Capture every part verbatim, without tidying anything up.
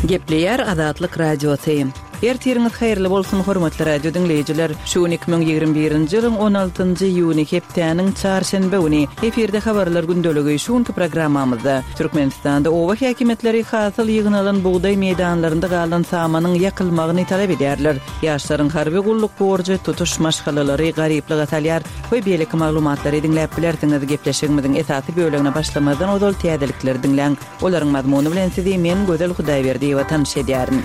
Gepleyer Azatlyk Radiosu. Ertiriňiz haýyrly bolsun hormatly radio dinleýijiler. Şu iki bin ýygrimi birinji ýylyň on altynjy iýuny hepdeniň çarşembe güni efirde habarlar gündöligi şuňky programmamyzda Türkmenistanda owa häkimetleri hasyl ýygynalan buğday meýdanlarynda galan samanyň ýakylmagyny talap edýärler. Ýaşlaryň harby gulluk borjy, tutuş maşgalalary, garyplyk atalýar we beýleki maglumatlary dinläp bilersiňiz. Gepleşigimiziň esasy bölegine başlamadan ozal täzelikleri dinläň. Olaryň mazmuny bilen sizi men Gözel Hudaýberdi we tanış edýärin.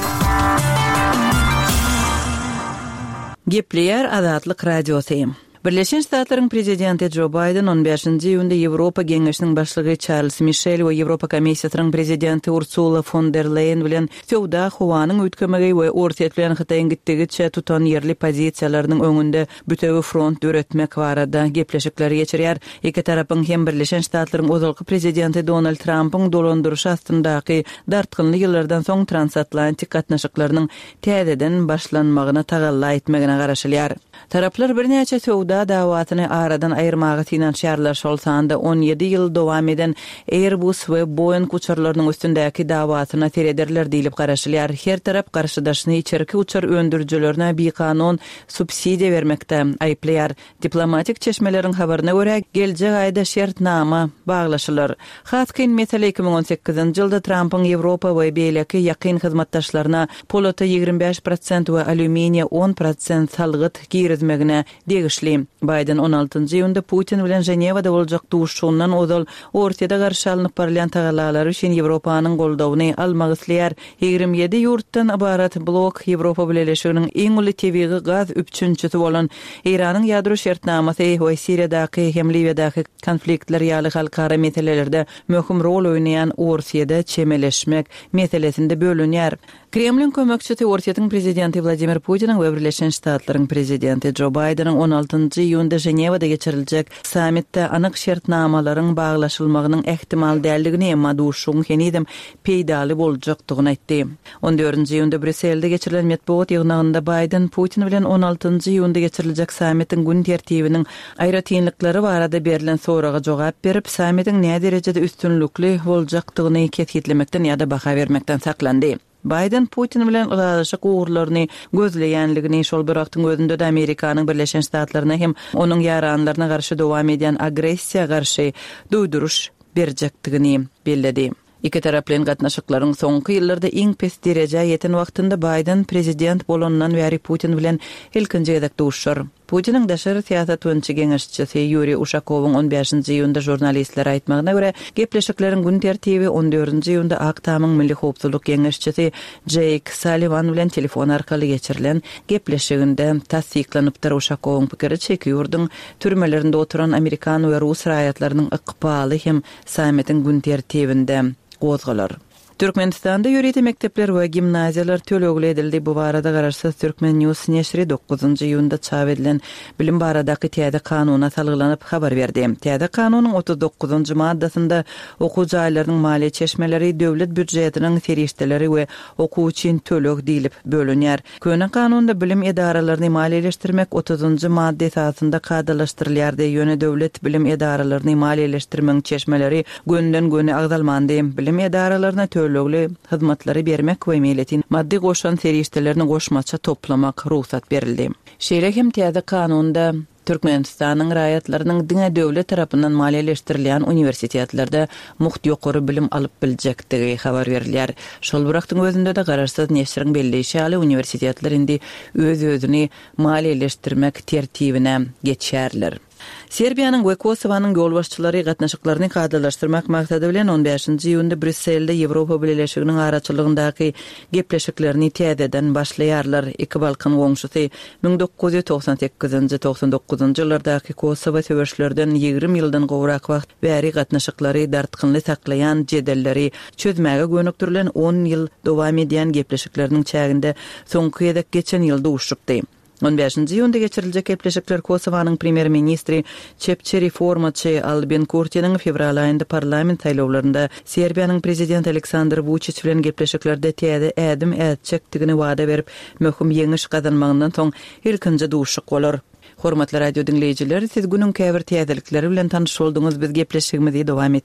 Gepleyer Azatlyk Radiosu. Birleşen Ştatlaryň prezidenti Joe Biden on beşinji iýunda Ýewropa Geňeşiniň başlygy Charles Michel we Ýewropa Komissiýasynyň prezidenti Ursula von der Leyen bilen Sowda howanyň ötkemegi we ortak bilen Hytaýyň gitdigiçe tutan ýerli pozisiýalarynyň öňünde bütöwi front döretmek barada gepleşikler geçirýär. Iki tarapyň hem Birleşen Ştatlaryň ozalky prezidenti Donald Trump'yň dolandyrşy astyndaky dartgynly ýyllardan soň transatlantik gatnaşyklarynyň täzeden başlanmagyna tagalla etmegine garaşylýar. Taraplar bir näçe Sowda dawatyny aradan aýyrmagy finansiýarlar şolsanda on ýedi ýyl dowam eden Airbus we Boeing uçurlarynyň üstündäki dawatyna terederler diýilip garaşylýar. Her tarap garşydaşyny içerki uçur öndürjülerine bikanun subsidiýa bermekde aýplaýar. Diplomatik çeşmeleriň habaryna görä geljek aýda şertnama baglaşylar. Hatkin mesele iki bin on sekizinji ýylda Trump'yň Ýewropa we beýleki ýakyn hyzmatdaşlaryna polata ýygrimi beş prosent we alüminiýa on prosent salgyt girizmegine degişli. Biden on altynjy ýylda Putin bilen Jenewada boljak duşuşundan ozal ortada garşalynyp barlayan tagalalary üçin Ýewropanyň goldawyny almak isleýär. ýygrimi ýedi ýurtdan ibarat blok Ýewropa Birleşiginiň iň uly tebigi gaz üçinçisi bolan Iranyň ýadro şertnamasy we Siriýadaky hem Libyadaky konfliktler ýaly halkara meselelerde möhüm rol oýnaýan Orsiýada çemeleşmek meselesinde bölünýär. Kremlin kömekçisi Orsiýatyň prezidenti Vladimir Putiniň we Birleşen Ştatlaryň prezidenti Joe Biden'ın on altynjy iýunda Jenewada geçiriljek sammitde anyk şertnamalaryň baglaşylmagynyň ähtimal däldigini emma duşuň henidem peýdaly boljakdygyny aýtdy. on dördünji iýunda Brüsselde geçirilen medeniýet ýygnagynda Biden Putin bilen on altynjy iýunda geçiriljek sammitin gün tertibiniň aýratynlyklary barada berilen soraga jogap berip, sammitin näme derejede üstünlükli boljakdygyny kesgitlemekden ýa-da baha bermekden saklandy. Biden Putin bilen ulaşyk uğurlaryny gözleýänligini şol biraktyň özünde de Amerikanyň Birleşen Ştatlaryna hem onuň ýaranlaryna garşy dowam eden agressiýa garşy duýduruş berjekdigini belledi. İki tarap bilen gatnaşyklaryň soňky ýyllarda iň pes dereje ýeten wagtynda Biden prezident bolandan bäri Putin bilen ilkinji gezek duşur. Putiniň daşary siýasat öňçi geňeşçisi Yuri Ushakowyň on beşinji iýunda jurnalistlere aýtmagyna görä, gepleşikleriň gün tertibi on dördünji iýunda Aktamyň milli howpsuzlyk geňeşçisi Jake Sullivan bilen telefon arkaly geçirilen gepleşiginde tasdiklanypdyr. Ushakowyň pikiri çekiýordyň türmelerinde oturan Amerikan we Rus raýatlarynyň ykbaly hem sammitin gün tertibinde gozgalar. Türkmenistanda ýöreýeti mektepler we gimnaziýalar tölegli edildi. Bu barada garaşsyz Türkmen News neşri dokuzunjy iýunda çap edilen bilim baradaky täze kanuna salgylanyp habar berdi. Täze kanunyň otuz dokuzunjy maddasynda okuwçy aýlarynyň maliýe çeşmeleri döwlet büdjetiniň ferişdeleri we okuw üçin tölek diýilip bölünýär. Köne kanunda bilim edaralaryny maliýeleşdirmek otuzunjy madda esasynda kadalaşdyrylýar diýip ýöne döwlet bilim edaralaryny maliýeleşdirmek çeşmeleri gönden göne agdalmandy. Bilim edaralaryna lögli hyzmatlary bermek we milletin maddi goşan ferişdelerini goşmaça toplamak ruhsat berildi. Şeýle hem täze kanunda Türkmenistanyň raýatlarynyň diňe döwlet tarapyndan maliýeleşdirilýän universitetlerde muht ýokary bilim alyp biljekdigi habar berilýär. Şol biraktyň özünde de garaşsyz neşriň belleýişi universitetler indi öz-özüni maliýeleşdirmek tertibine geçýärler. Serbiýanyň we Kosowanyň ýolbaşçylary gatnaşyklaryny kadalaşdyrmak maksady bilen on beşinji iýunda Brüsselde Ýewropa Birleşiginiň araçylygyndaky gepleşiklerini täzeden başlaýarlar. Iki Balkan goňşusy bin dokuz ýüz toksan sekizinji toksan dokuzunjy ýyllardaky Kosowa söwüşlerden ýygrimi ýyldan gowrak wagt bäri gatnaşyklary dartgynly saklaýan jedelleri çözmäge gönüktirilen on ýyl dowam edýän gepleşikleriniň çäginde soňky ýedek geçen ýylda uşupdy. on beşinji iýunda geçiriljek gepleşikler Kosowanyň premier ministri çepçi reformaçy Albin Kurtiň fevral aýynda parlament saýlawlarynda Serbiýanyň prezidenti Aleksandr Vučić bilen gepleşiklerde täze ädim ätjekdigini wada berip möhüm ýeňiş gazanmagyndan soň ilkinji duşuk bolar. Hormatly radio dinleyijiler, siz günün käbir täzelikleri bilen tanyş bolduňyz. Biz gepleşigimizi dowam